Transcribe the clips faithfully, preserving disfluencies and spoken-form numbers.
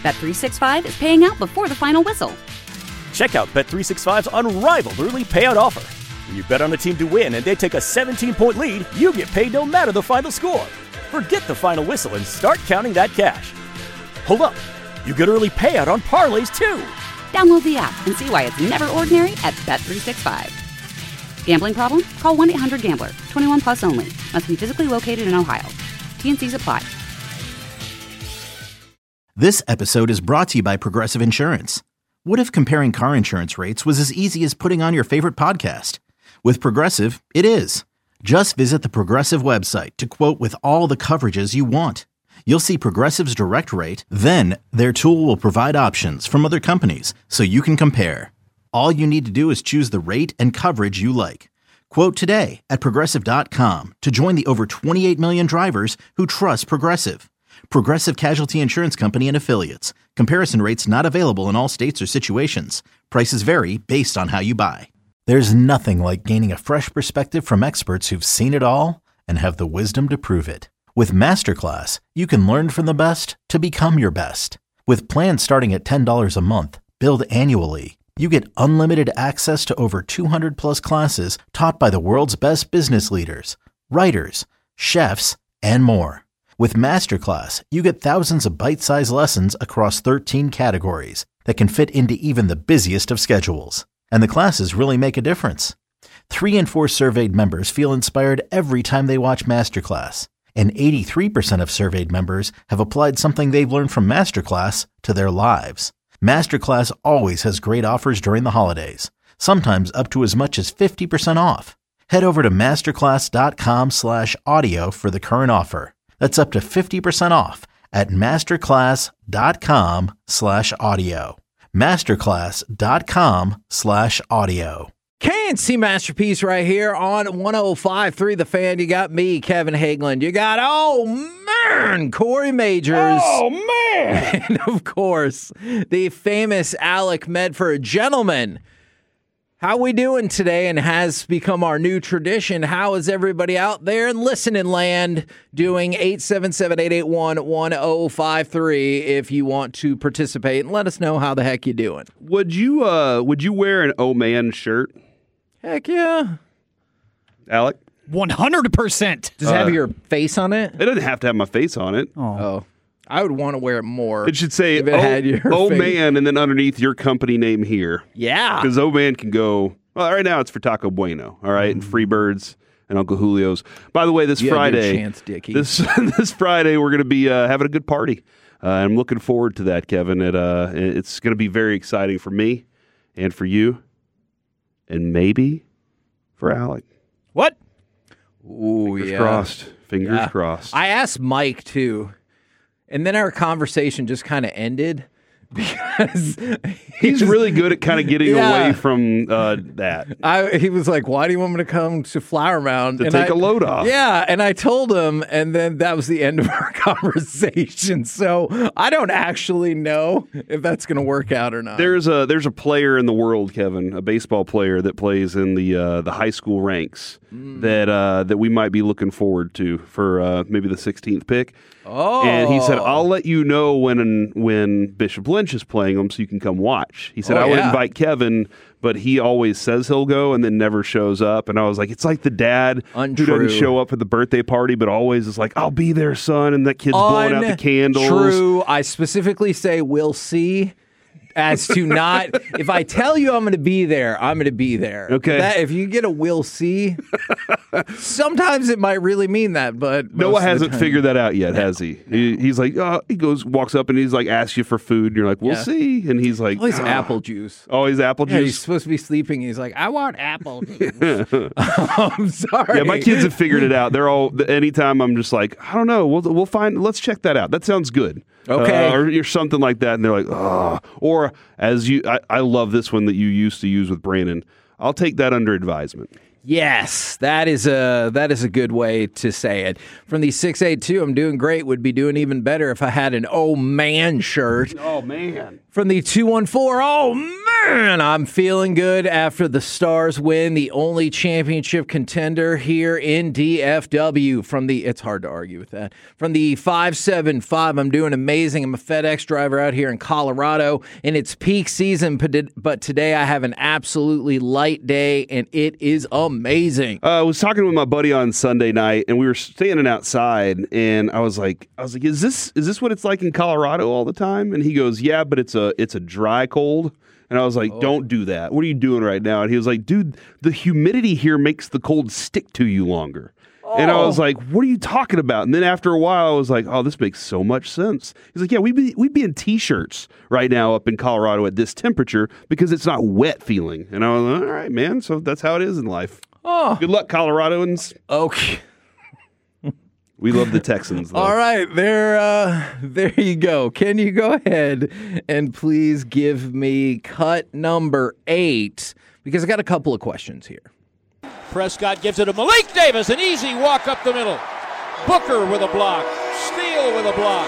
Bet three sixty-five is paying out before the final whistle. Check out Bet three sixty-five's unrivaled early payout offer. When you bet on a team to win and they take a seventeen-point lead, you get paid no matter the final score. Forget the final whistle and start counting that cash. Hold up. You get early payout on parlays, too. Download the app and see why it's never ordinary at Bet three sixty-five. Gambling problem? Call one eight hundred gambler. twenty-one plus only. Must be physically located in Ohio. T N Cs apply. This episode is brought to you by Progressive Insurance. What if comparing car insurance rates was as easy as putting on your favorite podcast? With Progressive, it is. Just visit the Progressive website to quote with all the coverages you want. You'll see Progressive's direct rate, then their tool will provide options from other companies so you can compare. All you need to do is choose the rate and coverage you like. Quote today at Progressive dot com to join the over twenty-eight million drivers who trust Progressive. Progressive Casualty Insurance Company and Affiliates. Comparison rates not available in all states or situations. Prices vary based on how you buy. There's nothing like gaining a fresh perspective from experts who've seen it all and have the wisdom to prove it. With Masterclass, you can learn from the best to become your best. With plans starting at ten dollars a month, billed annually, you get unlimited access to over two hundred plus classes taught by the world's best business leaders, writers, chefs, and more. With Masterclass, you get thousands of bite-sized lessons across thirteen categories that can fit into even the busiest of schedules. And the classes really make a difference. Three in four surveyed members feel inspired every time they watch Masterclass. And eighty-three percent of surveyed members have applied something they've learned from Masterclass to their lives. Masterclass always has great offers during the holidays, sometimes up to as much as fifty percent off. Head over to masterclass.com slash audio for the current offer. That's up to fifty percent off at masterclass.com slash audio. Masterclass.com slash audio. K and C Masterpiece right here on one oh five point three The Fan. You got me, Kevin Hageland. You got, oh, man, Corey Majors. Oh, man. And, of course, the famous Alec Medford. Gentlemen, how we doing today? And has become our new tradition. How is everybody out there in listening land doing? Eight seven seven, eight eight one, one oh five three if you want to participate, and let us know how the heck you doing. Would you uh would you wear an oh man shirt? Heck yeah. Alec? one hundred percent. Does it Uh, have your face on it? It doesn't have to have my face on it. Oh. Oh. I would want to wear it more. It should say if it oh, had your oh face. man, and then underneath your company name here. Yeah. Because oh man can go, well, right now it's for Taco Bueno, all right, and Freebirds and Uncle Julio's. By the way, this You had your Friday, chance, Dickie. this this Friday we're going to be uh, having a good party. Uh, I'm looking forward to that, Kevin. It uh, it's going to be very exciting for me and for you, and maybe for Alec. What? Ooh, Fingers yeah. crossed. Fingers Yeah. crossed. I asked Mike, too, and then our conversation just kind of ended because He's just- really good at kind of getting Yeah. away from uh, that. I, he was like, why do you want me to come to Flower Mound? To And take I- a load off. Yeah, and I told him, and then that was the end of our conversation. So I don't actually know if that's going to work out or not. There's a there's a player in the world, Kevin, a baseball player that plays in the uh, the high school ranks Mm. that uh, that we might be looking forward to for uh, maybe the sixteenth pick. Oh. And he said, "I'll let you know when when Bishop Lynch is playing them, so you can come watch." He said, Oh, "I would yeah. invite Kevin, but he always says he'll go and then never shows up." And I was like, "It's like the dad Untrue. who doesn't show up at the birthday party, but always is like, 'I'll be there, son,' and that kid's blowing out the candles." True. I specifically say we'll see. As to not, if I tell you I'm going to be there, I'm going to be there. Okay. That, if you get a we'll see, sometimes it might really mean that, but most Noah of the hasn't time- figured that out yet, has he? he? He's like, uh, he goes, walks up and he's like, asks you for food. And you're like, we'll Yeah. see. And he's like, Always "Ah." apple juice. Oh, he's apple Yeah, he's juice. supposed to be sleeping. He's like, I want apple juice. I'm sorry. Yeah, my kids have figured it out. They're all, anytime I'm just like, I don't know, we'll, we'll find, let's check that out. That sounds good. Okay. Uh, or, or something like that. And they're like, oh. Or as you, I, I love this one that you used to use with Brandon. I'll take that under advisement. Yes, that is a that is a good way to say it. From the six eight two, I'm doing great. Would be doing even better if I had an oh man shirt. Oh, man. From the two one four, oh And I'm feeling good after the Stars win, the only championship contender here in D F W. From the, it's hard to argue with that. From the five seven five, I'm doing amazing. I'm a FedEx driver out here in Colorado, and it's peak season, but today I have an absolutely light day, and it is amazing. Uh, I was talking with my buddy on Sunday night, and we were standing outside, and I was like, I was like, is this is this what it's like in Colorado all the time? And he goes, yeah, but it's a it's a dry cold. And I was like, oh. Don't do that. What are you doing right now? And he was like, dude, the humidity here makes the cold stick to you longer. Oh. And I was like, what are you talking about? And then after a while, I was like, oh, this makes so much sense. He's like, yeah, we'd be, we'd be in T-shirts right now up in Colorado at this temperature because it's not wet feeling. And I was like, all right, man. So that's how it is in life. Oh. Good luck, Coloradoans. Okay. We love the Texans, though. All right, there, uh, there you go. Can you go ahead and please give me cut number eight? Because I got a couple of questions here. Prescott gives it to Malik Davis, an easy walk up the middle. Booker with a block. Steele with a block.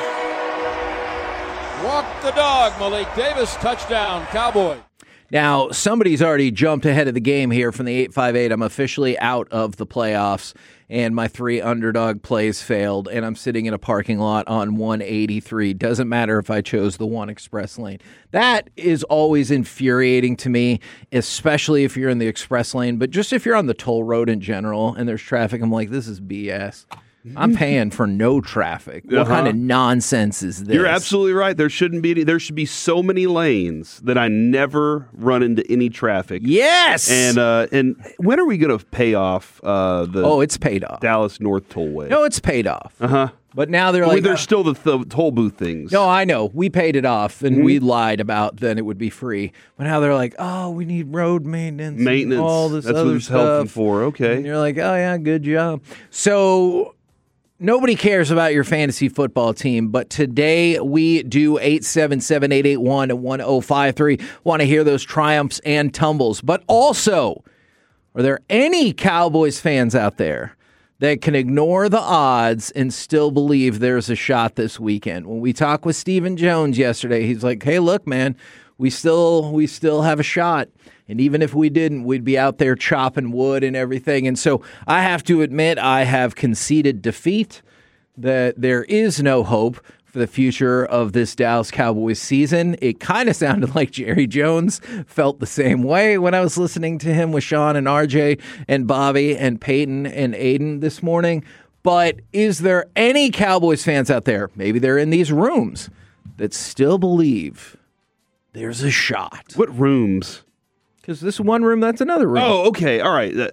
Walk the dog, Malik Davis. Touchdown, Cowboys. Now, somebody's already jumped ahead of the game here from the eight five eight. I'm officially out of the playoffs, and my three underdog plays failed, and I'm sitting in a parking lot on one eighty-three. Doesn't matter if I chose the one express lane. That is always infuriating to me, especially if you're in the express lane, but just if you're on the toll road in general and there's traffic, I'm like, this is B S. I'm paying for no traffic. What uh-huh. kind of nonsense is this? You're absolutely right. There shouldn't be any, there should be so many lanes that I never run into any traffic. Yes. And uh, and when are we going to pay off uh, the Oh, it's paid off. Dallas North Tollway? No, it's paid off. Uh-huh. But now they're well, like... there's uh, still the, the toll booth things. No, I know. We paid it off, and mm-hmm. we lied about then it would be free. But now they're like, oh, we need road maintenance. Maintenance. And all this That's other what it's stuff. helpful for. Okay. And you're like, oh, yeah, good job. So... Nobody cares about your fantasy football team, but today we do. Eight seven seven, eight eight one, one oh five three. Want to hear those triumphs and tumbles. But also, are there any Cowboys fans out there that can ignore the odds and still believe there's a shot this weekend? When we talked with Stephen Jones yesterday, he's like, hey, look, man, we still we still have a shot. And even if we didn't, we'd be out there chopping wood and everything. And so I have to admit I have conceded defeat, that there is no hope for the future of this Dallas Cowboys season. It kind of sounded like Jerry Jones felt the same way when I was listening to him with Sean and R J and Bobby and Peyton and Aiden this morning. But is there any Cowboys fans out there, maybe they're in these rooms, that still believe there's a shot? What rooms? Because this one room, that's another room. Oh, okay. All right.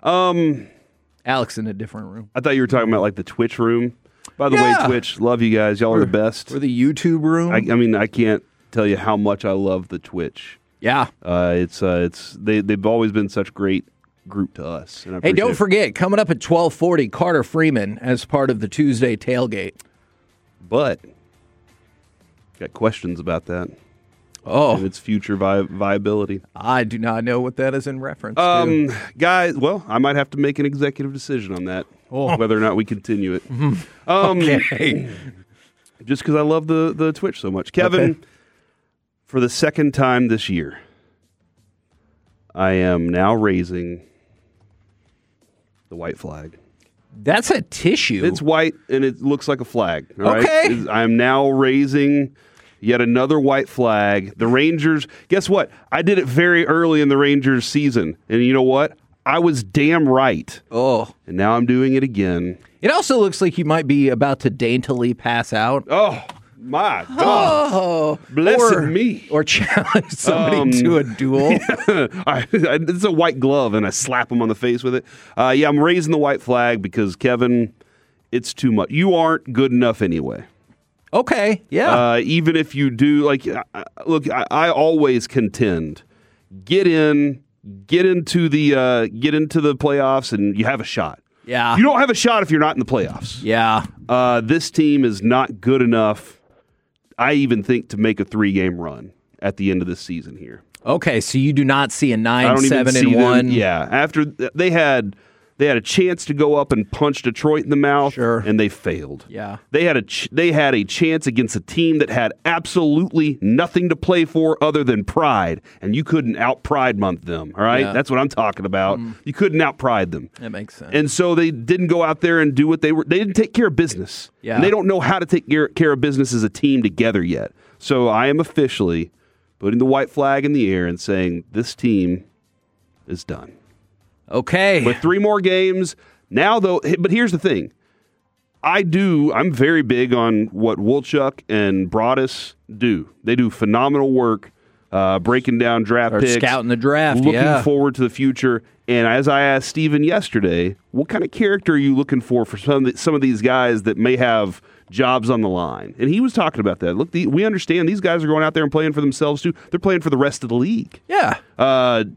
Um, Alex in a different room. I thought you were talking about like the Twitch room. By the yeah. way, Twitch, love you guys. Y'all or, are the best. Or the YouTube room. I, I mean, I can't tell you how much I love the Twitch. Yeah. Uh, it's uh, it's they they've always been such a great group to us. And I hey, don't it. forget, coming up at twelve forty, Carter Freeman as part of the Tuesday tailgate. But got questions about that. Oh, and its future vi- viability. I do not know what that is in reference um, to. Guys, well, I might have to make an executive decision on that, oh. whether or not we continue it. um, okay. Just because I love the, the Twitch so much. Kevin, okay. For the second time this year, I am now raising the white flag. That's a tissue. It's white, and it looks like a flag. All okay. Right? I'm now raising... Yet another white flag. The Rangers, guess what? I did it very early in the Rangers season. And you know what? I was damn right. Oh. And now I'm doing it again. It also looks like you might be about to daintily pass out. Oh, my God. Oh. Blessed or, me. Or challenge somebody um, to a duel. Yeah. I, I, it's a white glove, and I slap them on the face with it. Uh, yeah, I'm raising the white flag because, Kevin, it's too much. You aren't good enough anyway. Okay, yeah. Uh, even if you do, like, uh, look, I, I always contend, get in, get into the, uh, get into the playoffs, and you have a shot. Yeah. You don't have a shot if you're not in the playoffs. Yeah. Uh, this team is not good enough, I even think, to make a three-game run at the end of this season here. Okay, so you do not see a nine, I don't seven, even see and one. Them, yeah, after they had They had a chance to go up and punch Detroit in the mouth, Sure. and they failed. Yeah. They had a ch- they had a chance against a team that had absolutely nothing to play for other than pride, and you couldn't out-pride month them, all right? Yeah. That's what I'm talking about. Mm. You couldn't out-pride them. That makes sense. And so they didn't go out there and do what they were. They didn't take care of business. Yeah. And they don't know how to take care, care of business as a team together yet. So I am officially putting the white flag in the air and saying this team is done. Okay. With three more games. Now, though, but here's the thing. I do, I'm very big on what Wolchuk and Broadus do. They do phenomenal work uh, breaking down draft Or picks. scouting the draft, Looking yeah. forward to the future. And as I asked Steven yesterday, what kind of character are you looking for for some of, the, some of these guys that may have jobs on the line? And he was talking about that. Look, the, we understand these guys are going out there and playing for themselves too. They're playing for the rest of the league. Yeah. Uh,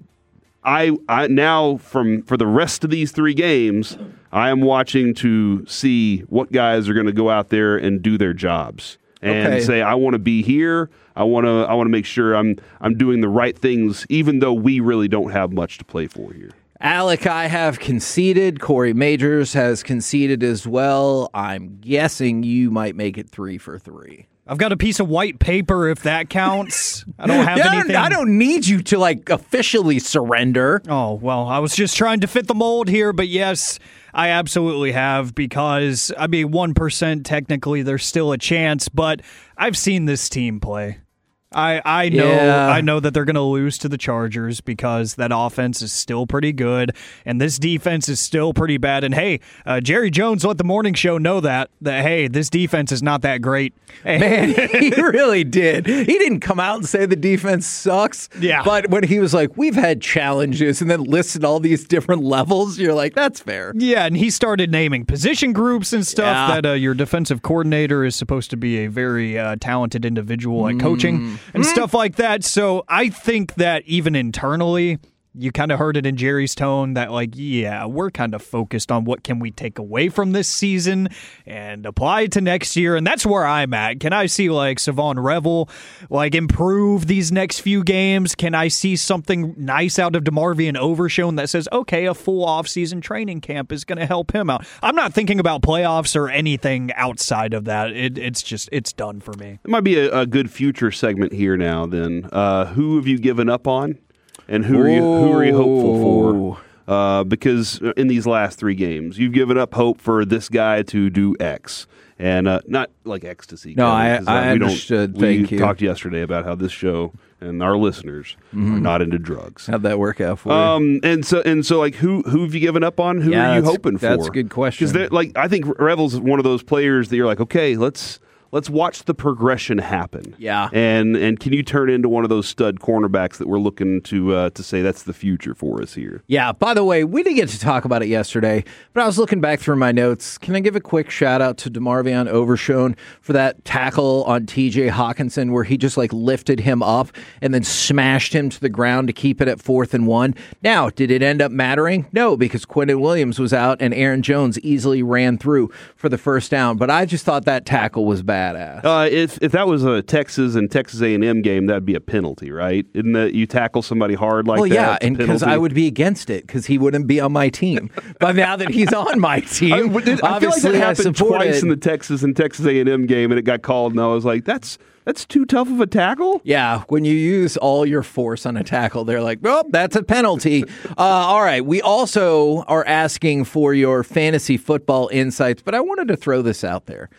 I, I now from for the rest of these three games, I am watching to see what guys are going to go out there and do their jobs and Okay. say, I want to be here. I want to I want to make sure I'm I'm doing the right things, even though we really don't have much to play for here. Alec, I have conceded. Corey Majors has conceded as well. I'm guessing you might make it three for three. I've got a piece of white paper, if that counts. I don't have Yeah, I don't- anything. I don't need you to like officially surrender. Oh, well, I was just trying to fit the mold here, but yes, I absolutely have because, I mean, one percent technically there's still a chance, but I've seen this team play. I, I know Yeah. I know that they're going to lose to the Chargers because that offense is still pretty good and this defense is still pretty bad. And hey, uh, Jerry Jones let the morning show know that that hey, this defense is not that great. Man, he really did. He didn't come out and say the defense sucks. Yeah. But when he was like, we've had challenges and then listed all these different levels, you're like, that's fair. Yeah, and he started naming position groups and stuff Yeah. that uh, your defensive coordinator is supposed to be a very uh, talented individual at coaching and stuff like that. So I think that even internally, you kind of heard it in Jerry's tone that, like, yeah, we're kind of focused on what can we take away from this season and apply it to next year. And that's where I'm at. Can I see, like, Savon Revel, like, improve these next few games? Can I see something nice out of DeMarvion Overshown that says, okay, a full offseason training camp is going to help him out? I'm not thinking about playoffs or anything outside of that. It, it's just, it's done for me. It might be a, a good future segment here now then. Uh, who have you given up on? And who are you who are you hopeful for? Uh, because in these last three games, you've given up hope for this guy to do X, and uh, not like ecstasy. No, Kevin, I- 'cause, uh, I we don't- understood. We Thank you. talked yesterday about how this show and our listeners are not into drugs. How'd that work out for you? Um, and so and so, like, who who have you given up on? Who Yeah, are you that's- hoping for? that's a good question. Because like I think Revel's one of those players that you're like, okay, let's. Let's watch the progression happen. Yeah. And and can you turn into one of those stud cornerbacks that we're looking to uh, to say that's the future for us here? Yeah, by the way, we didn't get to talk about it yesterday, but I was looking back through my notes. Can I give a quick shout out to DeMarvion Overshown for that tackle on T J Hawkinson where he just like lifted him up and then smashed him to the ground to keep it at fourth and one? Now, did it end up mattering? No, because Quentin Williams was out and Aaron Jones easily ran through for the first down, but I just thought that tackle was badass. Uh, if if that was a Texas and Texas A and M game, that'd be a penalty, right? Isn't that you tackle somebody hard like well, that? yeah, it's a and because penalty? I would be against it because he wouldn't be on my team. But now that he's on my team, I, but did- I feel like that obviously I happened support twice it. in the Texas and Texas A and M game, and it got called, and I was like, that's that's too tough of a tackle. Yeah, when you use all your force on a tackle, they're like, well, that's a penalty. uh, all right, we also are asking for your fantasy football insights, but I wanted to throw this out there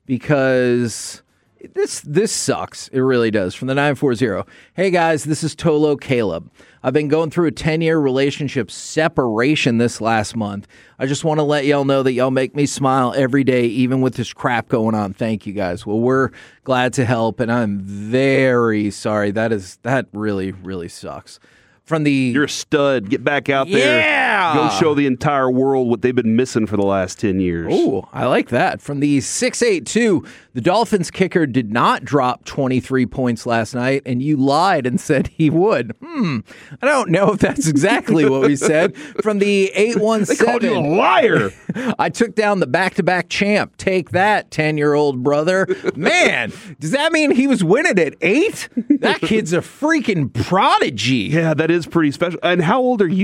because this this sucks. It really does. From the nine four zero. Hey, guys, this is Tolo Caleb. I've been going through a ten-year relationship separation this last month. I just want to let y'all know that y'all make me smile every day, even with this crap going on. Thank you, guys. Well, we're glad to help, and I'm very sorry. That is that really, really sucks. From the You're a stud. Get back out there. Yeah! Go show the entire world what they've been missing for the last ten years. Oh, I like that. From the six eight two, the Dolphins kicker did not drop twenty-three points last night, and you lied and said he would. Hmm. I don't know if that's exactly what we said. From the eight one They called you a seven, liar. I took down the back-to-back champ. Take that, ten-year-old brother. Man, does that mean he was winning at eight? That kid's a freaking prodigy. Yeah, that is pretty special. And how old are you?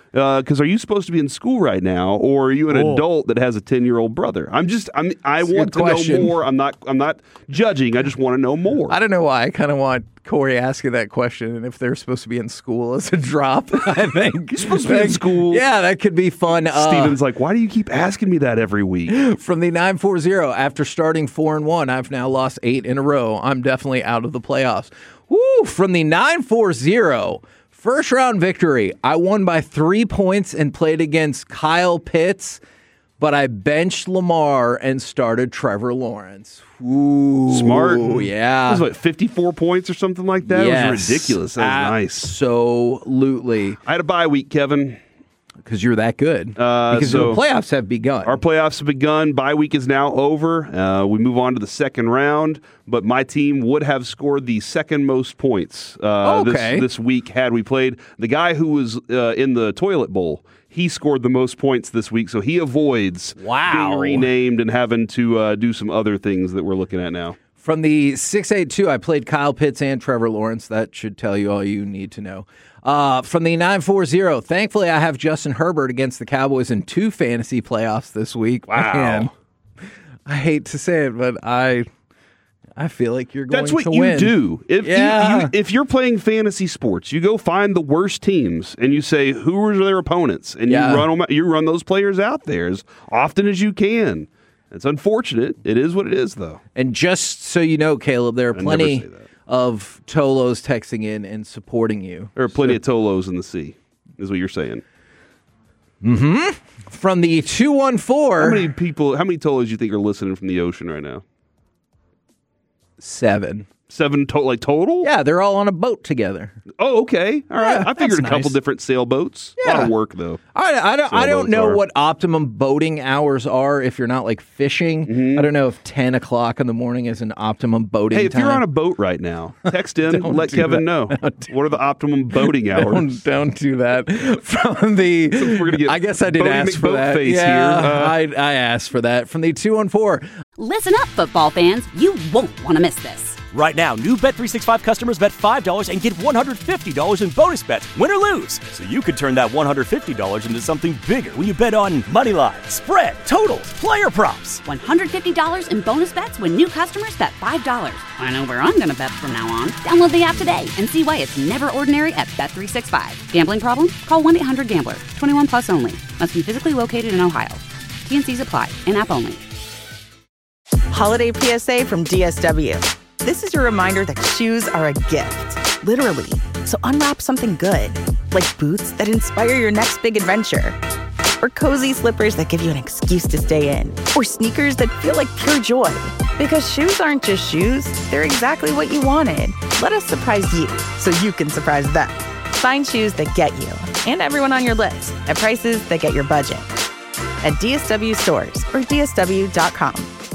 Because uh, are you supposed to be in school right now, or are you an oh. adult that has a ten-year-old brother? I'm just, I'm, I That's want to question. know more. I'm not, I'm not judging. I just want to know more. I don't know why. I kind of want Corey asking that question, and if they're supposed to be in school as a drop, I think You're supposed to be in school. Yeah, that could be fun. Steven's uh, like, why do you keep asking me that every week? From the nine forty, after starting four and one, I've now lost eight in a row. I'm definitely out of the playoffs. Woo! From the nine forty. First round victory. I won by three points and played against Kyle Pitts, but I benched Lamar and started Trevor Lawrence. Ooh, Smart. Yeah. That was what, fifty-four points or something like that? Yes, It was ridiculous. That was nice. Absolutely. I had a bye week, Kevin. Because you're that good. Uh, because so the playoffs have begun. Our playoffs have begun. Bye week is now over. Uh, we move on to the second round, but my team would have scored the second most points uh, okay. this, this week had we played. The guy who was uh, in the toilet bowl, he scored the most points this week, so he avoids wow. being renamed and having to uh, do some other things that we're looking at now. From the six eighty-two, I played Kyle Pitts and Trevor Lawrence. That should tell you all you need to know. Uh, from the nine forty, thankfully I have Justin Herbert against the Cowboys in two fantasy playoffs this week. Wow. Man, I hate to say it, but I I feel like you're going That's what to you win. do. If, yeah. you, you, if you're playing fantasy sports, you go find the worst teams and you say, who are their opponents? And Yeah. you run them, you run those players out there as often as you can. It's unfortunate. It is what it is, though. And just so you know, Caleb, there are I plenty never say that. of Tolos texting in and supporting you. There are plenty of Tolos in the sea, is what you're saying. Mm-hmm. From the two one four. How many people, how many Tolos do you think are listening from the ocean right now? Seven. Seven to- like total? Yeah, they're all on a boat together. Oh, okay. All right. Yeah, I figured a that's couple nice. different sailboats. A lot Yeah. of work, though. I, I don't, I don't Sailboats know are. what optimum boating hours are if you're not like fishing. Mm-hmm. I don't know if ten o'clock in the morning is an optimum boating Hey, if time. you're on a boat right now, text in, Don't let do Kevin that. know. What are the optimum boating hours? Don't, don't do that. From the, we're gonna get I guess I did Bodie ask for that. McBoatface Yeah, here. Uh, I, I asked for that. From the two one four. Listen up, football fans. You won't want to miss this. Right now, new Bet three sixty-five customers bet five dollars and get one hundred fifty dollars in bonus bets, win or lose. So you could turn that one hundred fifty dollars into something bigger when you bet on money line, spread, totals, player props. one hundred fifty dollars in bonus bets when new customers bet five dollars. I know where I'm going to bet from now on. Download the app today and see why it's never ordinary at Bet three sixty-five. Gambling problem? Call one eight hundred gambler. twenty-one plus only. Must be physically located in Ohio. T N Cs apply. In-app only. Holiday P S A from D S W. This is your reminder that shoes are a gift, literally. So unwrap something good, like boots that inspire your next big adventure, or cozy slippers that give you an excuse to stay in, or sneakers that feel like pure joy. Because shoes aren't just shoes, they're exactly what you wanted. Let us surprise you so you can surprise them. Find shoes that get you and everyone on your list at prices that get your budget. At D S W stores or D S W dot com.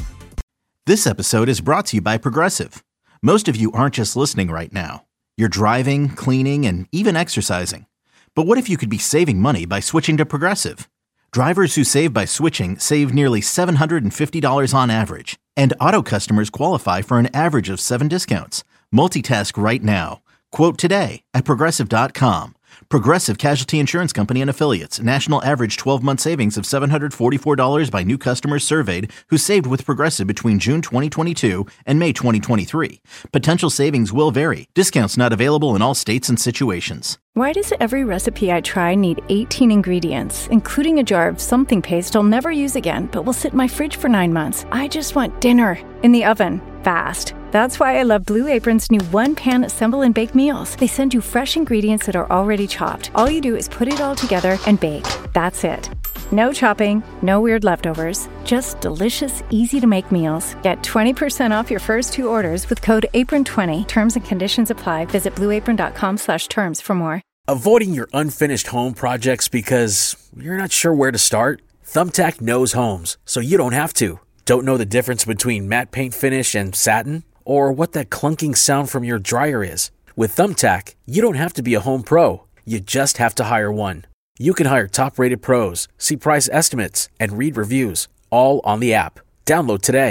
This episode is brought to you by Progressive. Most of you aren't just listening right now. You're driving, cleaning, and even exercising. But what if you could be saving money by switching to Progressive? Drivers who save by switching save nearly seven hundred fifty dollars on average. And auto customers qualify for an average of seven discounts. Multitask right now. Quote today at Progressive dot com. Progressive Casualty Insurance Company and Affiliates. National average twelve-month savings of seven hundred forty-four dollars by new customers surveyed who saved with Progressive between June twenty twenty-two and May twenty twenty-three. Potential savings will vary. Discounts not available in all states and situations. Why does every recipe I try need eighteen ingredients, including a jar of something paste I'll never use again, but will sit in my fridge for nine months? I just want dinner in the oven, fast. That's why I love Blue Apron's new one-pan assemble and bake meals. They send you fresh ingredients that are already chopped. All you do is put it all together and bake. That's it. No chopping, no weird leftovers, just delicious, easy-to-make meals. Get twenty percent off your first two orders with code apron twenty. Terms and conditions apply. Visit blue apron dot com slash terms for more. Avoiding your unfinished home projects because you're not sure where to start? Thumbtack knows homes, so you don't have to. Don't know the difference between matte paint finish and satin? Or what that clunking sound from your dryer is? With Thumbtack, you don't have to be a home pro. You just have to hire one. You can hire top-rated pros, see price estimates, and read reviews, all on the app. Download today.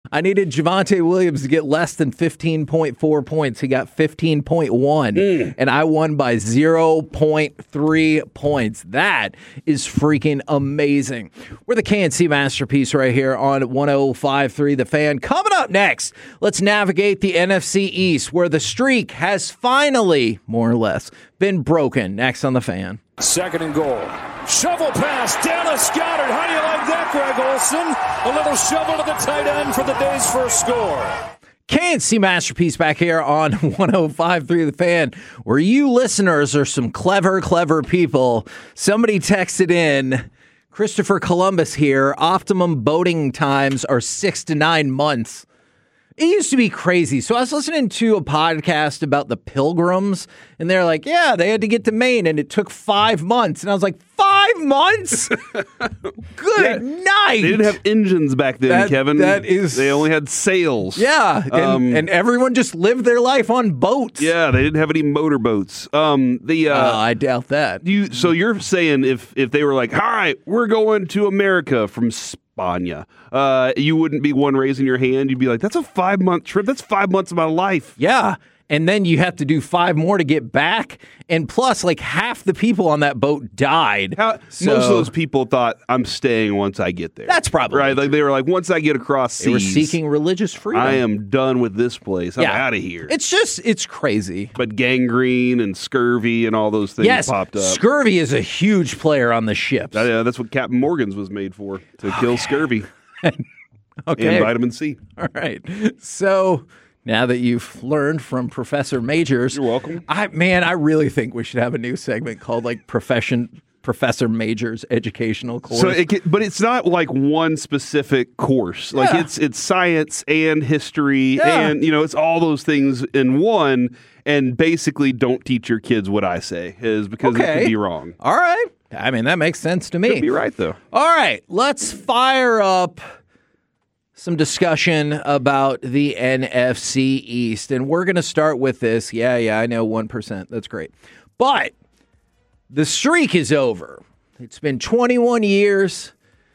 I needed Javonte Williams to get less than fifteen point four points. He got fifteen point one, mm. and I won by zero point three points. That is freaking amazing. We're the K N C Masterpiece right here on one oh five point three The Fan. Coming up next, let's navigate the N F C East, where the streak has finally, more or less, been broken. Next on The Fan. Second and goal. Shovel pass. Dallas Goedert. How do you like that, Greg Olsen? A little shovel to the tight end for the day's first score. K N C Masterpiece back here on one oh five point three The Fan, where you listeners are some clever, clever people. Somebody texted in, Christopher Columbus here, optimum boating times are six to nine months. It used to be crazy. So I was listening to a podcast about the Pilgrims, and they're like, yeah, they had to get to Maine, and it took five months. And I was like, five months? Good yeah, night. They didn't have engines back then, that, Kevin. That is, they only had sails. Yeah, and, um, and everyone just lived their life on boats. Yeah, they didn't have any motorboats. Um, the uh, uh, I doubt that. You so you're saying if if they were like, all right, we're going to America from Spain, Uh, you wouldn't be one raising your hand. You'd be like, that's a five month trip. That's five months of my life. Yeah. And then you have to do five more to get back. And plus, like half the people on that boat died. How, so, most of those people thought, I'm staying once I get there. That's probably right. Like they were like, once I get across seas, they were seeking religious freedom. I am done with this place. I'm yeah. out of here. It's just, it's crazy. But gangrene and scurvy and all those things yes, popped up. Scurvy is a huge player on the ships. Uh, yeah, that's what Captain Morgan's was made for, to kill scurvy. Okay. And vitamin C. All right. So now that you've learned from Professor Majors, you're welcome. I man, I really think we should have a new segment called like Profession Professor Majors Educational Course. So, it, but it's not like one specific course. Like yeah. it's it's science and history, yeah. and you know it's all those things in one. And basically, don't teach your kids what I say, is because okay. it could be wrong. All right. I mean, that makes sense to me. Could be right, though. All right. Let's fire up some discussion about the N F C East. And we're going to start with this. Yeah, yeah, I know, one percent. That's great. But the streak is over. It's been twenty-one years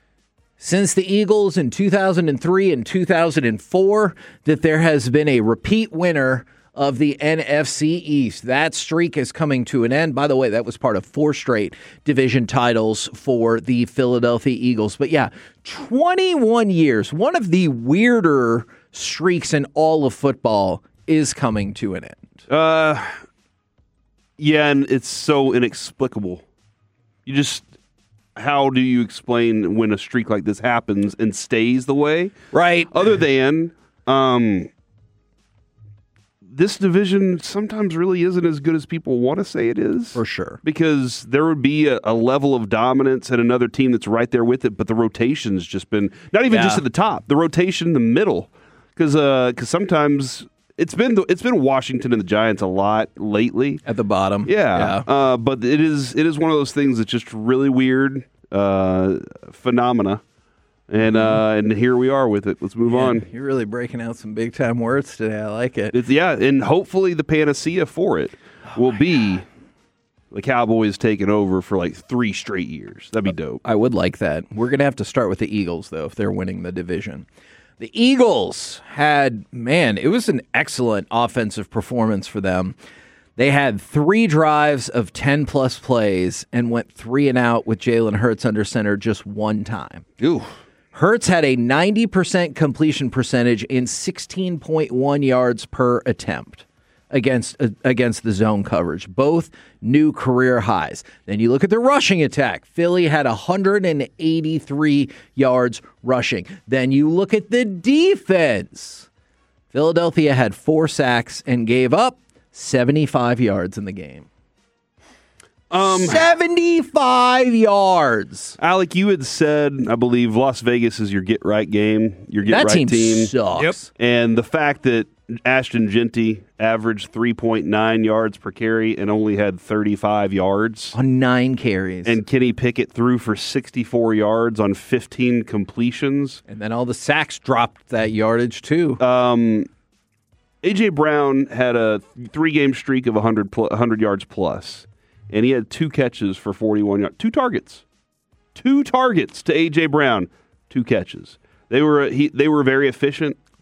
since the Eagles in two thousand three and two thousand four that there has been a repeat winner of the N F C East. That streak is coming to an end. By the way, that was part of four straight division titles for the Philadelphia Eagles. But yeah, twenty-one years. One of the weirder streaks in all of football is coming to an end. Uh, yeah, and it's so inexplicable. You just, how do you explain when a streak like this happens and stays the way? Right. Other than, um... this division sometimes really isn't as good as people want to say it is. For sure. Because there would be a, a level of dominance and another team that's right there with it, but the rotation's just been, not even yeah. just at the top, the rotation in the middle. Because uh, sometimes it's been the, it's been Washington and the Giants a lot lately. At the bottom. Yeah. yeah. Uh, but it is it is one of those things that's just really weird uh, phenomena. And uh, and here we are with it. Let's move yeah, on. You're really breaking out some big time words today. I like it. It's, yeah, and hopefully the panacea for it will be the Cowboys taking over for like three straight years. That'd be dope. I would like that. We're going to have to start with the Eagles, though, if they're winning the division. The Eagles had, man, it was an excellent offensive performance for them. They had three drives of ten-plus plays and went three and out with Jalen Hurts under center just one time. Ooh. Hurts had a ninety percent completion percentage in sixteen point one yards per attempt against uh, against the zone coverage, both new career highs. Then you look at the rushing attack. Philly had one hundred eighty-three yards rushing. Then you look at the defense. Philadelphia had four sacks and gave up seventy-five yards in the game. Um, seventy-five yards. Alec, you had said, I believe, Las Vegas is your get-right game, your get-right team. That team. team sucks. Yep. And the fact that Ashton Genty averaged three point nine yards per carry and only had thirty-five yards. On nine carries. And Kenny Pickett threw for sixty-four yards on fifteen completions. And then all the sacks dropped that yardage, too. Um, A J. Brown had a three-game streak of one hundred, pl- one hundred yards plus. And he had two catches for forty-one yards. Two targets. Two targets to A J. Brown. Two catches. They were he, they were very efficient.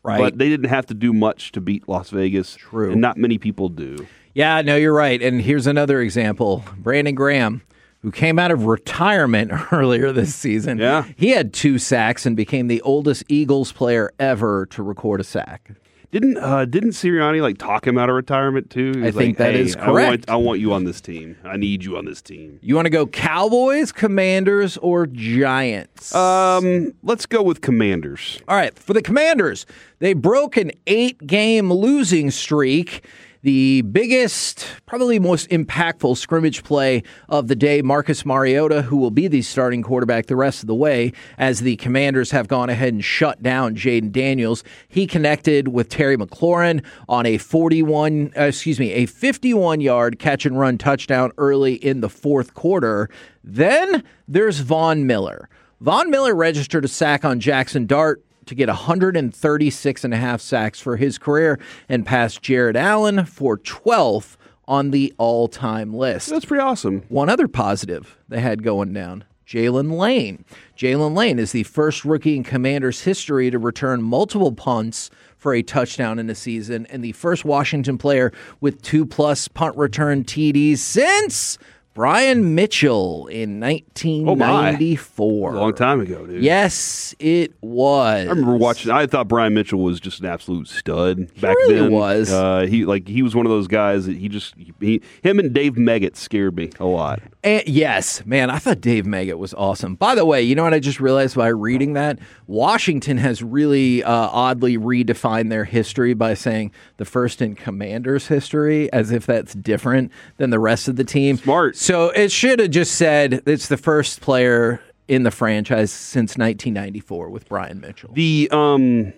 Right. But they didn't have to do much to beat Las Vegas. True. And not many people do. Yeah, no, you're right. And here's another example. Brandon Graham, who came out of retirement earlier this season. Yeah. He had two sacks and became the oldest Eagles player ever to record a sack. Didn't uh, didn't Sirianni like talk him out of retirement too? He I was think like, that hey, is I want, correct. I want you on this team. I need you on this team. You want to go Cowboys, Commanders, or Giants? Um, let's go with Commanders. All right, for the Commanders, they broke an eight-game losing streak. The biggest, probably most impactful scrimmage play of the day, Marcus Mariota, who will be the starting quarterback the rest of the way, as the Commanders have gone ahead and shut down Jaden Daniels. He connected with Terry McLaurin on a forty-one, uh, excuse me, a fifty-one-yard catch and run touchdown early in the fourth quarter. Then there's Von Miller. Von Miller registered a sack on Jackson Dart to get one hundred thirty-six and a half sacks for his career and passed Jared Allen for twelfth on the all-time list. That's pretty awesome. One other positive they had going down, Jalen Lane. Jalen Lane is the first rookie in Commanders history to return multiple punts for a touchdown in a season and the first Washington player with two-plus punt return T Ds since Brian Mitchell in nineteen ninety-four. Oh, a long time ago, dude. Yes, it was. I remember watching. I thought Brian Mitchell was just an absolute stud he back really then. was. Uh, he like he was one of those guys that he just he, him and Dave Meggett scared me a lot. And yes, man, I thought Dave Meggett was awesome. By the way, you know what I just realized by reading that? Washington has really uh, oddly redefined their history by saying the first in Commanders history, as if that's different than the rest of the team. Smart. So it should have just said it's the first player in the franchise since nineteen ninety-four with Brian Mitchell. The um,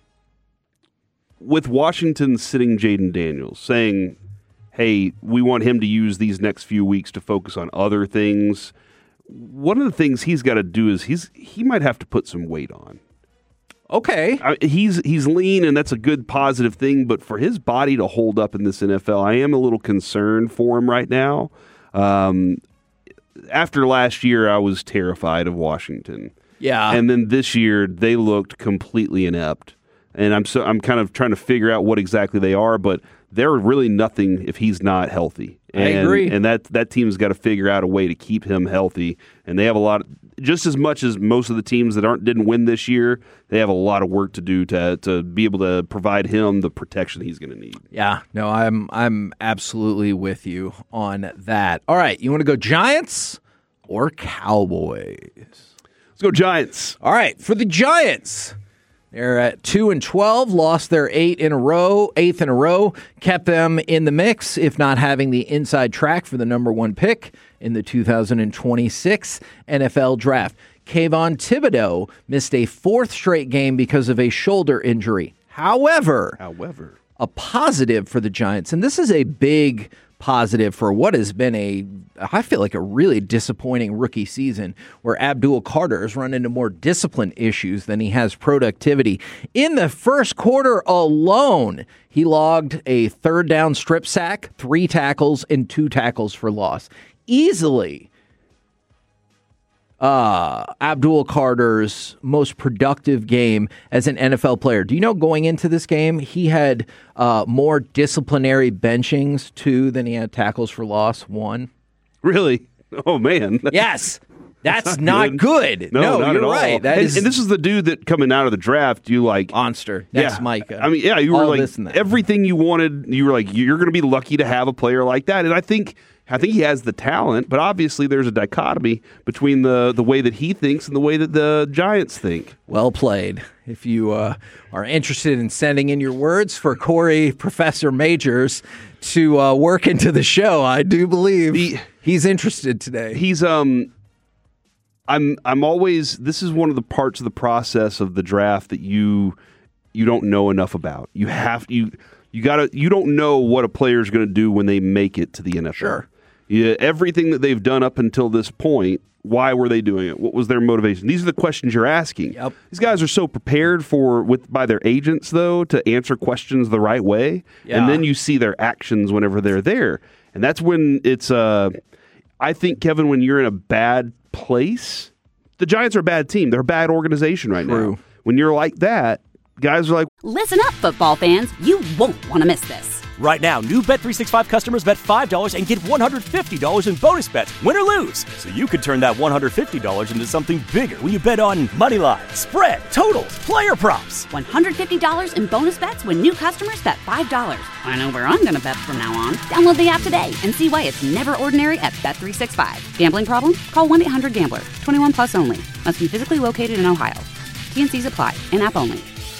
with Washington sitting Jaden Daniels saying, hey, we want him to use these next few weeks to focus on other things. One of the things he's got to do is he's he might have to put some weight on. Okay. I, he's he's lean, and that's a good positive thing, but for his body to hold up in this N F L, I am a little concerned for him right now. Um, after last year, I was terrified of Washington. Yeah. And then this year, they looked completely inept. And I'm so I'm kind of trying to figure out what exactly they are, but they're really nothing if he's not healthy. And, I agree. And that that team's got to figure out a way to keep him healthy. And they have a lot, of, just as much as most of the teams that aren't didn't win this year, they have a lot of work to do to to be able to provide him the protection he's going to need. Yeah, no, I'm I'm absolutely with you on that. All right, you want to go Giants or Cowboys? Let's go Giants. All right, for the Giants. They're at two and twelve, lost their eight in a row, eighth in a row, kept them in the mix, if not having the inside track for the number one pick in the two thousand twenty-six N F L Draft. Kayvon Thibodeau missed a fourth straight game because of a shoulder injury. However, However, a positive for the Giants, and this is a big positive for what has been a, I feel like a really disappointing rookie season where Abdul Carter has run into more discipline issues than he has productivity. In the first quarter alone, he logged a third down strip sack, three tackles, and two tackles for loss. Easily uh, Abdul Carter's most productive game as an N F L player. Do you know going into this game, he had uh, more disciplinary benchings, two, than he had tackles for loss, one? really? Oh, man. Yes. That's, That's not, not good. good. No, No, not you're at all. right. That and, is and this is the dude that coming out of the draft, you like. monster. That's yeah. Micah. I mean, yeah, you were All like this and that. everything you wanted. You were like, you're going to be lucky to have a player like that. And I think, I think he has the talent, but obviously there's a dichotomy between the the way that he thinks and the way that the Giants think. Well played. If you uh, are interested in sending in your words for Corey Professor Majors to uh, work into the show, I do believe The- he's interested today. He's um. I'm I'm always this is one of the parts of the process of the draft that you you don't know enough about. You have you you gotta you don't know what a player is going to do when they make it to the N F L. Sure. Yeah, everything that they've done up until this point, why were they doing it? What was their motivation? These are the questions you're asking. Yep. These guys are so prepared for with by their agents though to answer questions the right way, Yeah. and then you see their actions whenever they're there, and that's when it's. Uh, I think Kevin, when you're in a bad place, the Giants are a bad team. They're a bad organization right True. now. When you're like that, guys are like, Listen up, football fans. You won't want to miss this. Right now, new Bet three sixty-five customers bet five dollars and get one hundred fifty dollars in bonus bets, win or lose. So you could turn that one hundred fifty dollars into something bigger when you bet on money line, spread, totals, player props. one hundred fifty dollars in bonus bets when new customers bet five dollars. I know where I'm going to bet from now on. Download the app today and see why it's never ordinary at Bet three sixty-five. Gambling problem? Call one eight hundred gambler. twenty-one plus only. Must be physically located in Ohio. T and Cs apply. In-app only.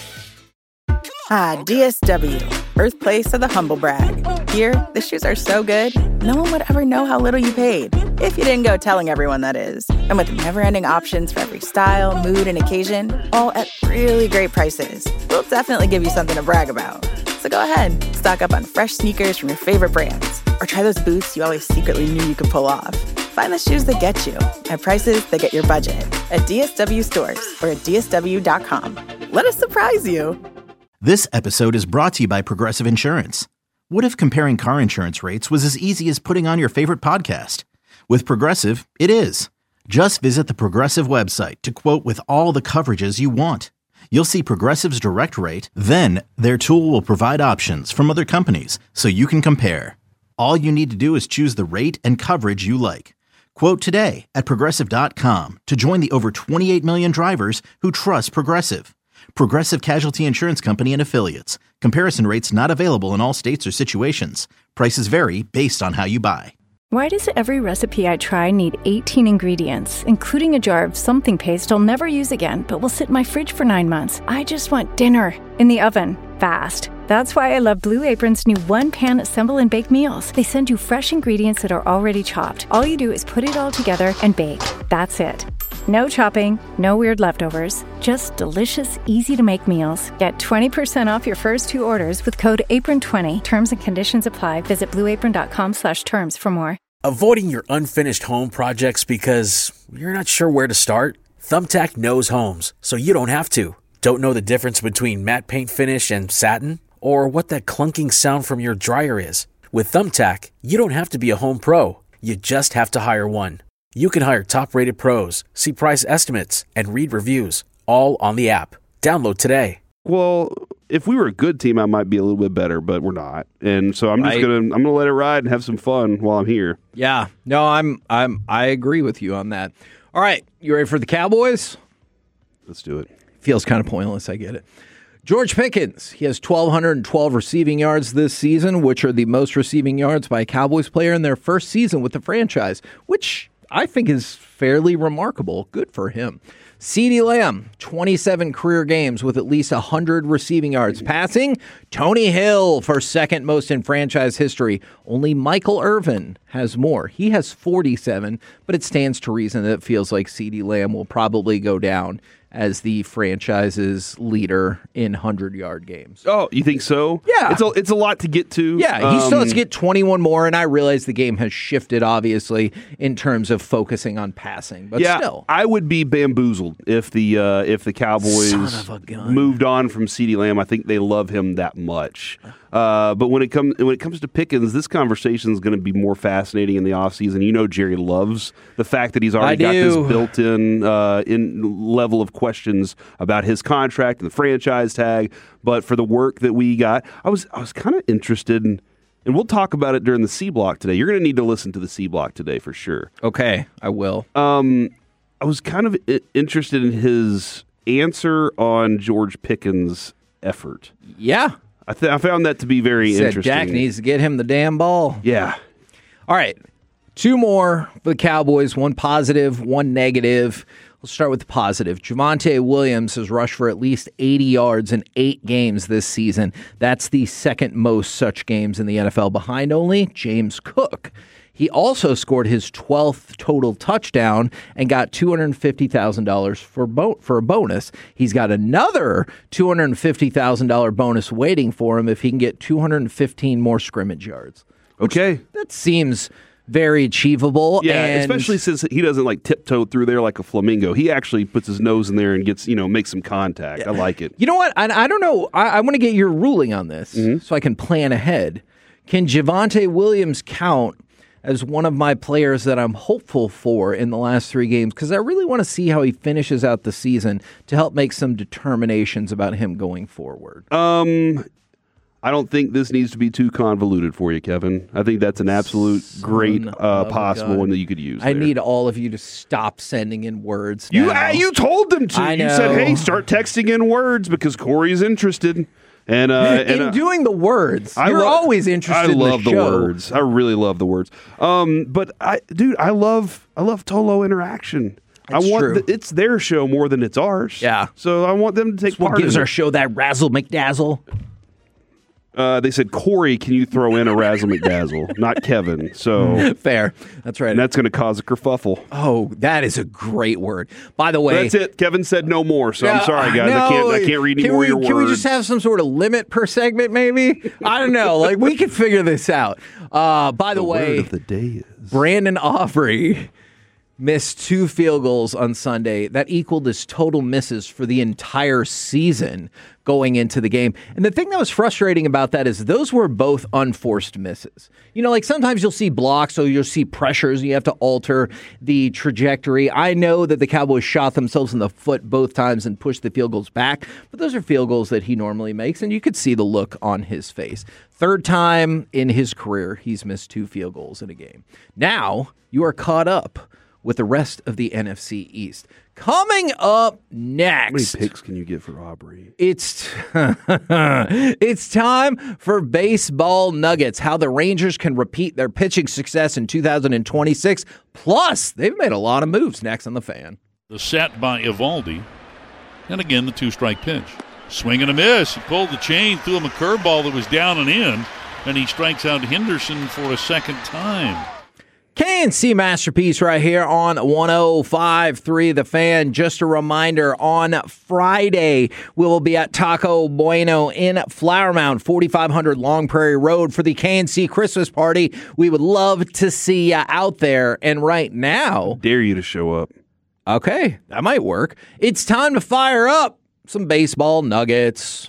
Ah, D S W, birthplace of the humble brag. Here, the shoes are so good, no one would ever know how little you paid. If you didn't go telling everyone, that is. And with never-ending options for every style, mood, and occasion, all at really great prices, we'll definitely give you something to brag about. So go ahead, stock up on fresh sneakers from your favorite brands, or try those boots you always secretly knew you could pull off. Find the shoes that get you at prices that get your budget at D S W stores or at D S W dot com. Let us surprise you. This episode is brought to you by Progressive Insurance. What if comparing car insurance rates was as easy as putting on your favorite podcast? With Progressive, it is. Just visit the Progressive website to quote with all the coverages you want. You'll see Progressive's direct rate, then their tool will provide options from other companies so you can compare. All you need to do is choose the rate and coverage you like. Quote today at Progressive dot com to join the over twenty-eight million drivers who trust Progressive. Progressive Casualty Insurance Company and Affiliates. Comparison rates not available in all states or situations. Prices vary based on how you buy. Why does every recipe I try need eighteen ingredients, including a jar of something paste I'll never use again, but will sit in my fridge for nine months? I just want dinner in the oven, fast. That's why I love Blue Apron's new one-pan assemble and bake meals. They send you fresh ingredients that are already chopped. All you do is put it all together and bake. That's it. No chopping, no weird leftovers, just delicious, easy-to-make meals. Get twenty percent off your first two orders with code apron twenty. Terms and conditions apply. Visit blue apron dot com slash terms for more. Avoiding your unfinished home projects because you're not sure where to start? Thumbtack knows homes, so you don't have to. Don't know the difference between matte paint finish and satin? Or what that clunking sound from your dryer is? With Thumbtack, you don't have to be a home pro. You just have to hire one. You can hire top-rated pros, see price estimates, and read reviews, all on the app. Download today. well, if we were a good team, I might be a little bit better, but we're not. And so I'm just Right. gonna I'm gonna let it ride and have some fun while I'm here. Yeah. No, I'm I'm I agree with you on that. All right, you ready for the Cowboys? Let's do it. Feels kind of pointless, I get it. George Pickens, he has one thousand two hundred twelve receiving yards this season, which are the most receiving yards by a Cowboys player in their first season with the franchise, which I think is fairly remarkable. Good for him. CeeDee Lamb, twenty-seven career games with at least one hundred receiving yards. Passing, Tony Hill for second most in franchise history. Only Michael Irvin has more. He has forty-seven, but it stands to reason that it feels like CeeDee Lamb will probably go down as the franchise's leader in hundred-yard games. Oh, you think so? Yeah. It's a, it's a lot to get to. Yeah, he still has Um, to get twenty-one more, and I realize the game has shifted, obviously, in terms of focusing on passing. But yeah, still. I would be bamboozled if the uh, if the Cowboys Son of a gun. moved on from CeeDee Lamb. I think they love him that much. Uh, but when it comes when it comes to Pickens, this conversation is going to be more fascinating in the offseason. You know, Jerry loves the fact that he's already I got this do. built-in uh, in level of questions about his contract and the franchise tag. But for the work that we got, I was I was kind of interested in. And we'll talk about it during the C Block today. You're going to need to listen to the C Block today for sure. Okay, I will. Um, I was kind of I- interested in his answer on George Pickens' effort. Yeah. I, th- I found that to be very Said interesting. Dak needs to get him the damn ball. Yeah. All right. Two more for the Cowboys, one positive, one negative. Let's start with the positive. Javonte Williams has rushed for at least eighty yards in eight games this season. That's the second most such games in the N F L, behind only James Cook. He also scored his twelfth total touchdown and got two hundred fifty thousand dollars for bo- for a bonus. He's got another two hundred fifty thousand dollars bonus waiting for him if he can get two hundred fifteen more scrimmage yards. Okay. That seems very achievable. Yeah, and especially since he doesn't like tiptoe through there like a flamingo. He actually puts his nose in there and gets, you know, makes some contact. I like it. You know what? I, I don't know. I, I want to get your ruling on this Mm-hmm. so I can plan ahead. Can Javonte Williams count as one of my players that I'm hopeful for in the last three games because I really want to see how he finishes out the season to help make some determinations about him going forward. Um, I don't think this needs to be too convoluted for you, Kevin. I think that's an absolute Son great uh, possible God. one that you could use. I there. need all of you to stop sending in words. You now. uh, you told them to. I You know. said, "Hey, start texting in words because Corey's interested." And uh, in and, uh, doing the words, I you're lo- always interested. I love in the, the show. words. I really love the words. Um, but I, dude, I love I love Tolo interaction. That's I want true. The, it's their show more than it's ours. Yeah. So I want them to take That's what part. gives in our it. show that razzle McDazzle. Uh, they said, Corey, can you throw in a razzle McDazzle? Not Kevin. So fair. That's right. And that's going to cause a kerfuffle. Oh, that is a great word. By the way, That's it. Kevin said no more. So I'm No, sorry, guys. no, I can't. I can't read any can more we, of your Can words. we just have some sort of limit per segment, maybe? I don't know. Like we could figure this out. Uh, by the, the way, word of the day is Brandon Aubrey missed two field goals on Sunday. That equaled his total misses for the entire season going into the game. And the thing that was frustrating about that is those were both unforced misses. You know, like sometimes you'll see blocks, so you'll see pressures, and you have to alter the trajectory. I know that the Cowboys shot themselves in the foot both times and pushed the field goals back, but those are field goals that he normally makes, and you could see the look on his face. Third time in his career, he's missed two field goals in a game. Now, you are caught up with the rest of the N F C East. Coming up next. How many picks can you get for Aubrey? It's it's time for Baseball Nuggets, how the Rangers can repeat their pitching success in two thousand twenty-six. Plus, they've made a lot of moves. Next on The Fan. The set by Eovaldi. And again, the two-strike pitch. Swing and a miss. He pulled the chain, threw him a curveball that was down and in, and he strikes out Henderson for a second time. K and C Masterpiece right here on one oh five point three The Fan. Just a reminder, on Friday, we will be at Taco Bueno in Flower Mound, forty-five hundred Long Prairie Road for the K and C Christmas party. We would love to see you out there. And right now, dare you to show up. Okay, that might work. It's time to fire up some baseball nuggets.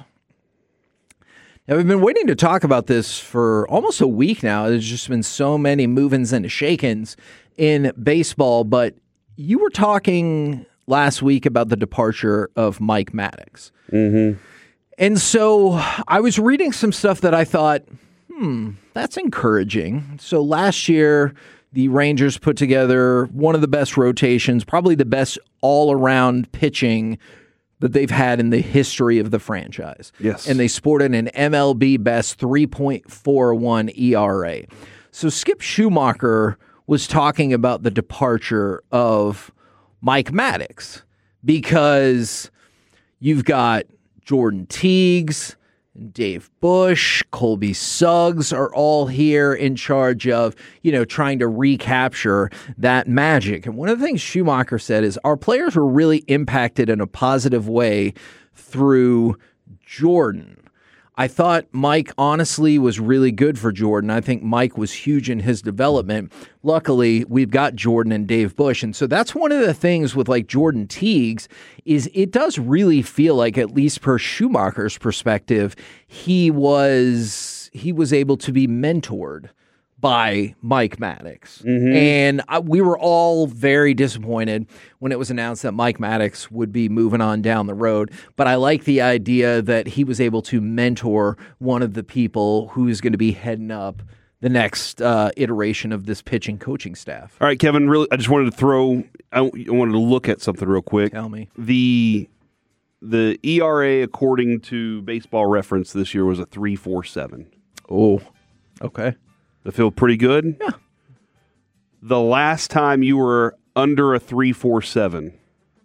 Now, we've been waiting to talk about this for almost a week now. There's just been so many movings and shakings in baseball, but you were talking last week about the departure of Mike Maddox. Mm-hmm. And so I was reading some stuff that I thought, hmm, that's encouraging. So last year, the Rangers put together one of the best rotations, probably the best all-around pitching that they've had in the history of the franchise. Yes. And they sported an M L B best three point four one E R A. So Skip Schumacher was talking about the departure of Mike Maddox because you've got Jordan Teagues, Dave Bush, Colby Suggs are all here in charge of, you know, trying to recapture that magic. And one of the things Schumacher said is our players were really impacted in a positive way through Jordan. I thought Mike honestly was really good for Jordan. I think Mike was huge in his development. Luckily, we've got Jordan and Dave Bush. And so that's one of the things with like Jordan Teagues is it does really feel like, at least per Schumacher's perspective, he was he was able to be mentored by Mike Maddox. Mm-hmm. And I, we were all very disappointed when it was announced that Mike Maddox would be moving on down the road. But I like the idea that he was able to mentor one of the people who's going to be heading up the next uh, iteration of this pitching coaching staff. All right, Kevin, really, I just wanted to throw, I, I wanted to look at something real quick. Tell me. The the E R A, according to Baseball Reference, this year was a three point four seven. Oh, okay. I feel pretty good. Yeah. The last time you were under a three point four seven,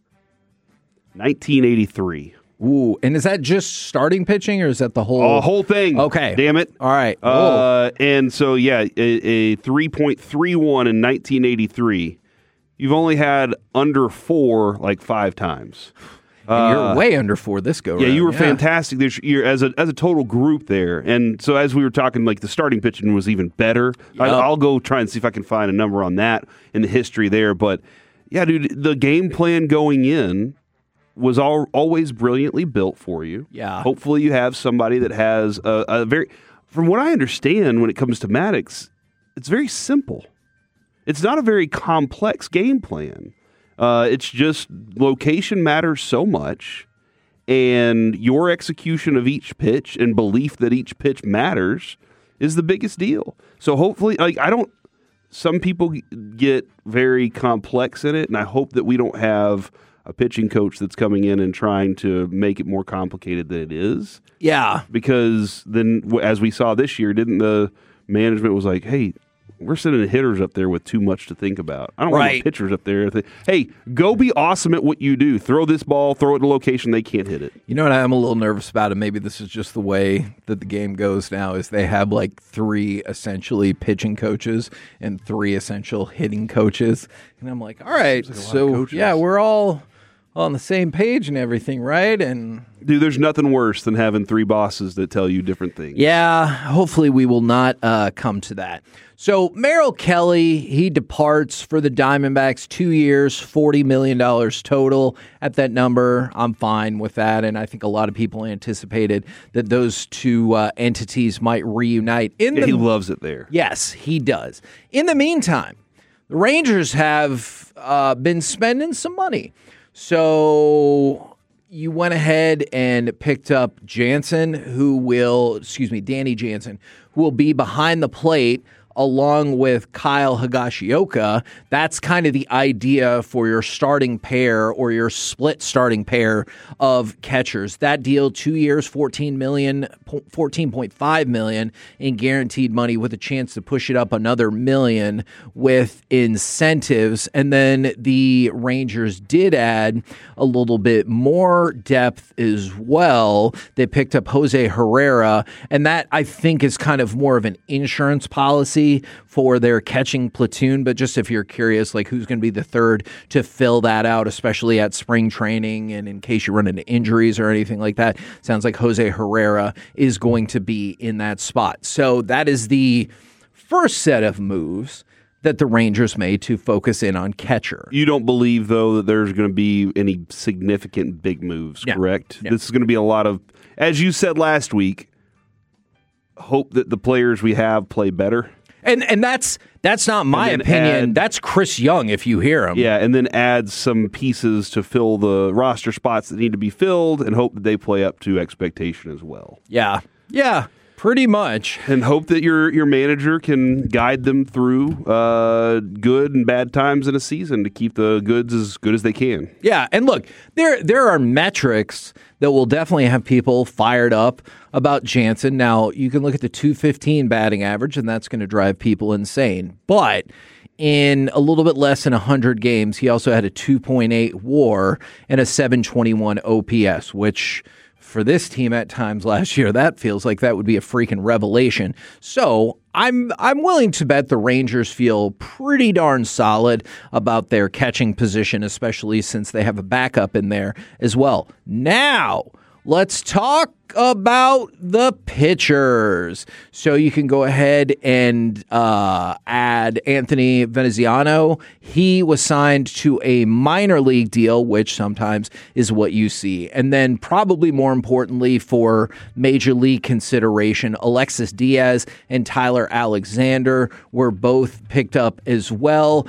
nineteen eighty-three. Ooh, and is that just starting pitching or is that the whole? Oh, whole thing. Okay. Damn it. All right. Uh, and so, yeah, a, a three point three one in nineteen eighty-three. You've only had under four like five times. And you're Uh, way under four this go Yeah, round. you were fantastic this year as a as a total group there. And so as we were talking, like the starting pitching was even better. I, Yep. I'll go try and see if I can find a number on that in the history there. But yeah, dude, the game plan going in was all, always brilliantly built for you. Yeah. Hopefully you have somebody that has a, a very, from what I understand when it comes to Maddox, it's very simple. It's not a very complex game plan. Uh, it's just location matters so much, and your execution of each pitch and belief that each pitch matters is the biggest deal. So hopefully, like I don't. Some people get very complex in it, and I hope that we don't have a pitching coach that's coming in and trying to make it more complicated than it is. Yeah. Because then, as we saw this year, didn't the management was like, hey, we're sending hitters up there with too much to think about. I don't right. want no pitchers up there. Hey, go be awesome at what you do. Throw this ball, throw it in a location they can't hit it. You know what I'm a little nervous about, and maybe this is just the way that the game goes now, is they have like three essentially pitching coaches and three essential hitting coaches. And I'm like, all right, like so yeah, we're all on the same page and everything, right? And dude, there's nothing worse than having three bosses that tell you different things. Yeah, hopefully we will not uh, come to that. So Merrill Kelly, he departs for the Diamondbacks, two years, forty million dollars total. At that number, I'm fine with that, and I think a lot of people anticipated that those two uh, entities might reunite. In yeah, the, he loves it there. Yes, he does. In the meantime, the Rangers have uh, been spending some money. So you went ahead and picked up Jansen, who will, excuse me, Danny Jansen, who will be behind the plate along with Kyle Higashioka. That's kind of the idea for your starting pair or your split starting pair of catchers. That deal, two years, fourteen million dollars, fourteen point five million dollars in guaranteed money with a chance to push it up another million with incentives. And then the Rangers did add a little bit more depth as well. They picked up Jose Herrera, and that I think is kind of more of an insurance policy for their catching platoon. But just if you're curious, like who's going to be the third to fill that out, especially at spring training and in case you run into injuries or anything like that, sounds like Jose Herrera is going to be in that spot. So that is the first set of moves that the Rangers made to focus in on catcher. You don't believe, though, that there's going to be any significant big moves, yeah. correct? Yeah. This is going to be a lot of, as you said last week, hope that the players we have play better. And and that's that's not my opinion. Add, that's Chris Young, if you hear him. Yeah, and then add some pieces to fill the roster spots that need to be filled and hope that they play up to expectation as well. Yeah, yeah, pretty much. And hope that your your manager can guide them through uh, good and bad times in a season to keep the goods as good as they can. Yeah, and look, there there are metrics that will definitely have people fired up about Jansen. Now, you can look at the two fifteen batting average, and that's going to drive people insane. But in a little bit less than one hundred games, he also had a two point eight W A R and a seven twenty-one O P S, which for this team at times last year, that feels like that would be a freaking revelation. So I'm I'm willing to bet the Rangers feel pretty darn solid about their catching position, especially since they have a backup in there as well. Now, let's talk about the pitchers. So you can go ahead and uh, add Anthony Veneziano. He was signed to a minor league deal, which sometimes is what you see. And then probably more importantly for major league consideration, Alexis Diaz and Tyler Alexander were both picked up as well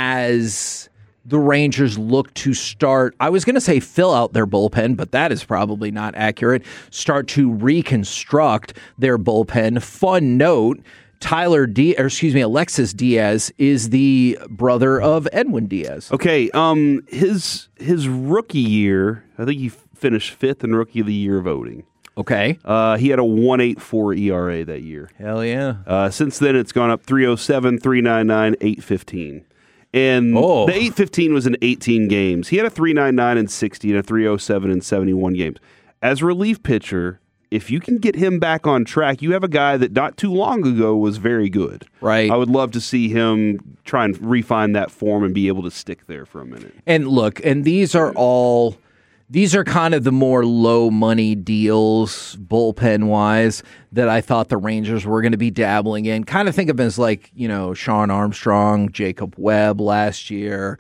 as the Rangers look to start, I was going to say fill out their bullpen, but that is probably not accurate, start to reconstruct their bullpen. Fun note, Tyler Diaz, or excuse me, Alexis Diaz is the brother of Edwin Diaz. Okay, um, his his rookie year, I think he finished fifth in Rookie of the Year voting. Okay. Uh, he had a one point eight four E R A that year. Hell yeah. Uh, since then, it's gone up three oh seven, three ninety-nine, eight fifteen. And oh. the eight fifteen was in eighteen games. He had a three ninety-nine in sixty and a three oh seven in seventy-one games. As a relief pitcher, if you can get him back on track, you have a guy that not too long ago was very good. Right. I would love to see him try and refine that form and be able to stick there for a minute. And look, and these are all... These are kind of the more low-money deals, bullpen-wise, that I thought the Rangers were going to be dabbling in. Kind of think of them as like, you know, Sean Armstrong, Jacob Webb last year,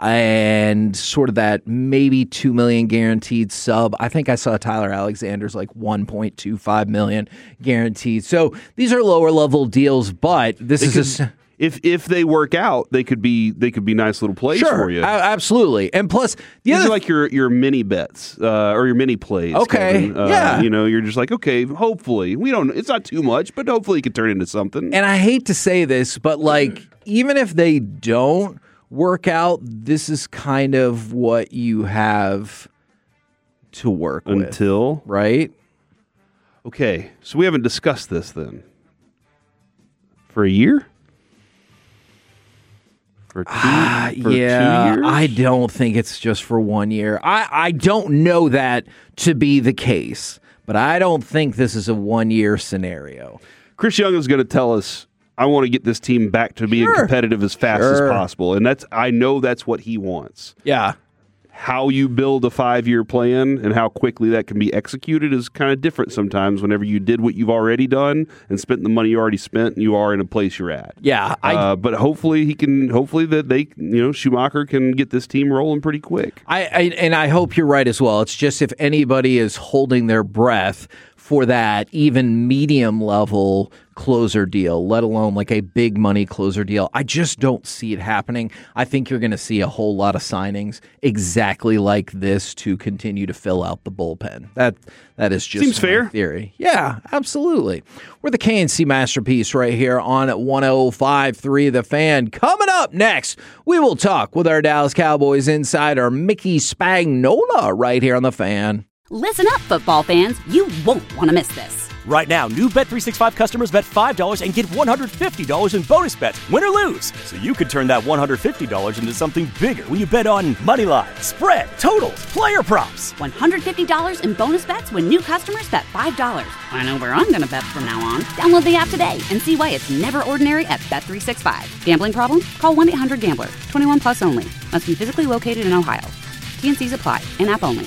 and sort of that maybe two million dollars guaranteed sub. I think I saw Tyler Alexander's like one point two five million dollars guaranteed. So these are lower-level deals, but this they is... could, a, if if they work out, they could be they could be nice little plays sure, for you. A- absolutely. And plus, the these other are like your your mini bets uh, or your mini plays. Okay, Kevin. Uh, yeah. You know, you're just like, okay, hopefully we don't. It's not too much, but hopefully it could turn into something. And I hate to say this, but like, even if they don't work out, this is kind of what you have to work with. Until right? Okay, so we haven't discussed this then for a year. For two, Uh, for yeah, two years? I don't think it's just for one year. I, I don't know that to be the case, but I don't think this is a one-year scenario. Chris Young is going to tell us, I want to get this team back to being Sure. competitive as fast Sure. as possible. And that's I know that's what he wants. Yeah. How you build a five-year plan and how quickly that can be executed is kind of different sometimes whenever you did what you've already done and spent the money you already spent and you are in a place you're at. Yeah. I, Uh, but hopefully he can, hopefully that they, you know, Schumacher can get this team rolling pretty quick. I, I and I hope you're right as well. It's just if anybody is holding their breath for that even medium level closer deal, let alone like a big money closer deal, I just don't see it happening. I think you're going to see a whole lot of signings exactly like this to continue to fill out the bullpen. That that is just Seems my fair. theory. Yeah, absolutely. We're the K N C Masterpiece right here on one oh five point three The Fan. Coming up next, we will talk with our Dallas Cowboys insider Mickey Spagnola right here on The Fan. Listen up, football fans. You won't want to miss this. Right now, new Bet three sixty-five customers bet five dollars and get one hundred fifty dollars in bonus bets, win or lose. So you could turn that one hundred fifty dollars into something bigger when you bet on money line, spread, totals, player props. one hundred fifty dollars in bonus bets when new customers bet five dollars. I know where I'm going to bet from now on. Download the app today and see why it's never ordinary at Bet three sixty-five. Gambling problem? Call one eight hundred gambler. twenty-one plus only. Must be physically located in Ohio. T and C's apply. In-app only.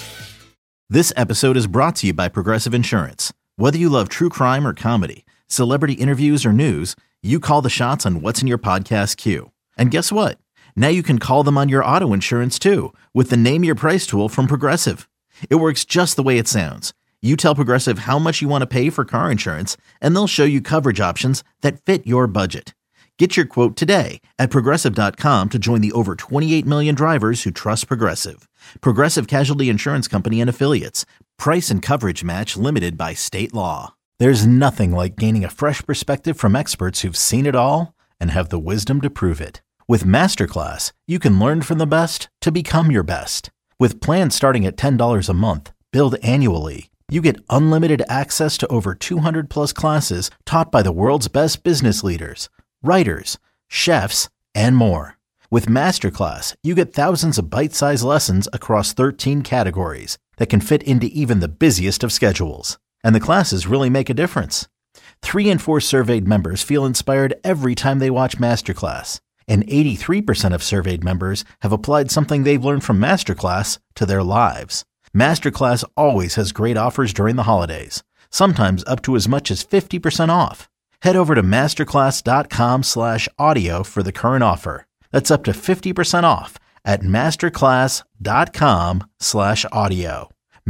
This episode is brought to you by Progressive Insurance. Whether you love true crime or comedy, celebrity interviews or news, you call the shots on what's in your podcast queue. And guess what? Now you can call them on your auto insurance too with the Name Your Price tool from Progressive. It works just the way it sounds. You tell Progressive how much you want to pay for car insurance, and they'll show you coverage options that fit your budget. Get your quote today at Progressive dot com to join the over twenty-eight million drivers who trust Progressive. Progressive Casualty Insurance Company and Affiliates. Price and coverage match limited by state law. There's nothing like gaining a fresh perspective from experts who've seen it all and have the wisdom to prove it. With Masterclass, you can learn from the best to become your best. With plans starting at ten dollars a month, billed annually, you get unlimited access to over two hundred plus classes taught by the world's best business leaders, writers, chefs, and more. With Masterclass, you get thousands of bite-sized lessons across thirteen categories that can fit into even the busiest of schedules. And the classes really make a difference. Three in four surveyed members feel inspired every time they watch Masterclass. And eighty-three percent of surveyed members have applied something they've learned from Masterclass to their lives. Masterclass always has great offers during the holidays, sometimes up to as much as fifty percent off. Head over to masterclass.com slash audio for the current offer. That's up to fifty percent off at masterclass.com slash audio.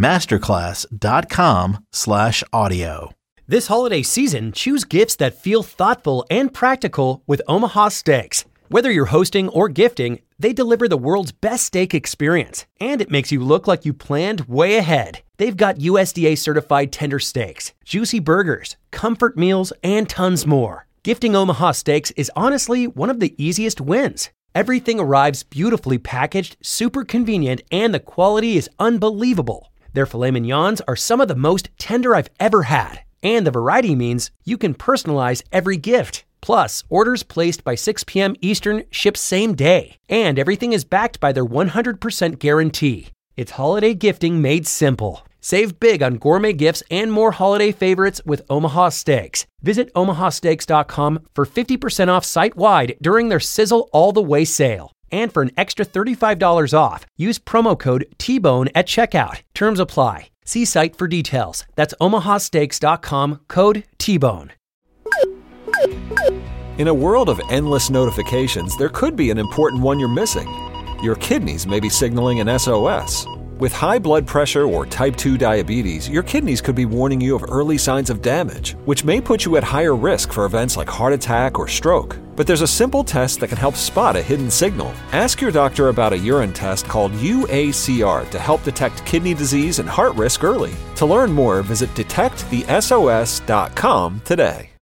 Masterclass.com slash audio. This holiday season, choose gifts that feel thoughtful and practical with Omaha Steaks. Whether you're hosting or gifting, they deliver the world's best steak experience, and it makes you look like you planned way ahead. They've got U S D A certified tender steaks, juicy burgers, comfort meals, and tons more. Gifting Omaha Steaks is honestly one of the easiest wins. Everything arrives beautifully packaged, super convenient, and the quality is unbelievable. Their filet mignons are some of the most tender I've ever had, and the variety means you can personalize every gift. Plus, orders placed by six p.m. Eastern ship same day, and everything is backed by their one hundred percent guarantee. It's holiday gifting made simple. Save big on gourmet gifts and more holiday favorites with Omaha Steaks. Visit omaha steaks dot com for fifty percent off site-wide during their Sizzle All the Way sale. And for an extra thirty-five dollars off, use promo code T Bone at checkout. Terms apply. See site for details. That's omaha steaks dot com, code T Bone. In a world of endless notifications, there could be an important one you're missing. Your kidneys may be signaling an S O S. With high blood pressure or type two diabetes, your kidneys could be warning you of early signs of damage, which may put you at higher risk for events like heart attack or stroke. But there's a simple test that can help spot a hidden signal. Ask your doctor about a urine test called U A C R to help detect kidney disease and heart risk early. To learn more, visit detect the S O S dot com today.